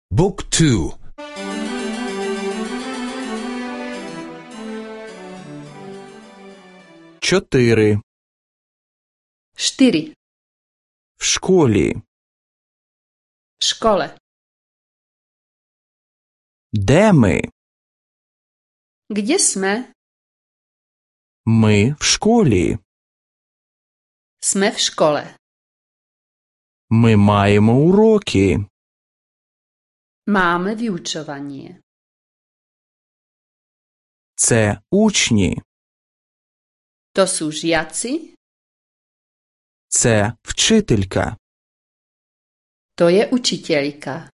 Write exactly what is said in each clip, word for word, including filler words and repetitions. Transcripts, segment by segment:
บุ๊กทู чотири Čtyři. в школі, V škole. де ми? Kde jsme? Ми в школі. Jsme v škole. Ми маємо уроки. Máme vyučovanie. Це учні. To sú žiaci, Це вчителька. to je učiteľka.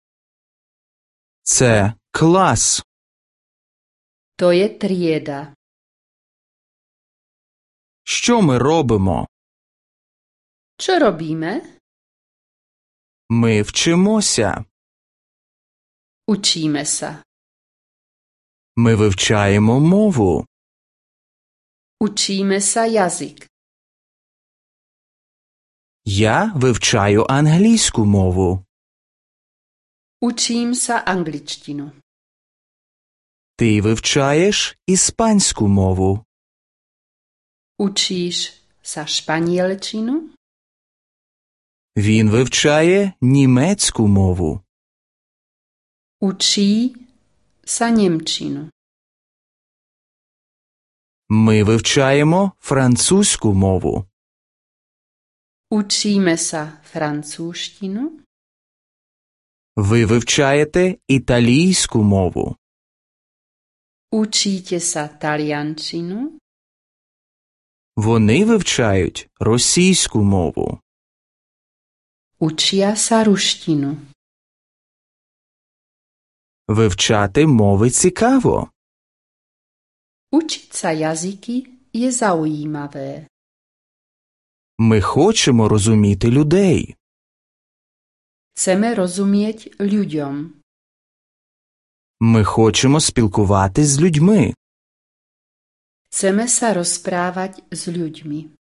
Це клас. To je trieda. Що ми робимо? Čo robíme? Ми вчимося. Učíme sa. Ми вивчаємо мову. Učíme sa jazyk. Я вивчаю англійську мову. Učím sa angličtinu. Ти вивчаєш іспанську мову. Učíš sa španielčinu? Він вивчає німецьку мову. Učí sa nemčinu. Ми вивчаємо французьку мову. Učíme sa francúzštinu? Ви вивчаєте італійську мову. Učíte sa taliančinu? Вони вивчають російську мову. Učia sa ruštinu. Вивчати мови цікаво. Učiť sa jazyky je zaujímavé. Ми хочемо розуміти людей. Chceme rozumieť ľuďom. Ми хочемо спілкуватись з людьми. Chceme sa rozprávať s ľuďmi.